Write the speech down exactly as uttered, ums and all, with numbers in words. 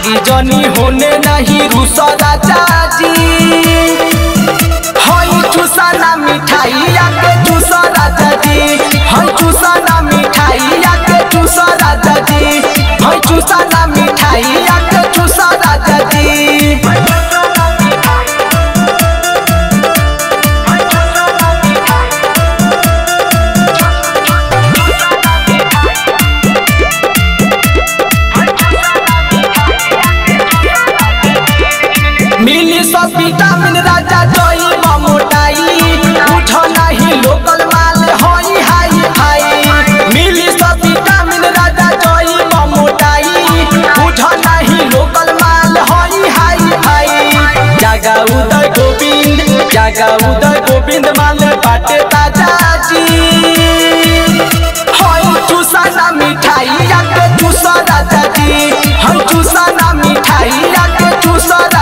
आगे जनी होने नहीं रूसा राजा जी हई चूसा ना मिठाई आके चूसा राजा जी हई चूसा ना मिठाई आके चूसा राजा जी हई चूसा ना मिठाई आके चूसा राजा जी। मिली सब विटामिन राजा जोई मोटाई उठ नहीं लोकल माल होई हाई हाई मिली सब विटामिन राजा जोई मोटाई उठ नहीं लोकल माल होई हाई हाई जागा उदय गोविंद जागा उदय गोविंद माल बाटे ताजा जी होई चूसा ना मिठाई आके चूसा राजा जी हई चूसा ना मिठाई आके चूसा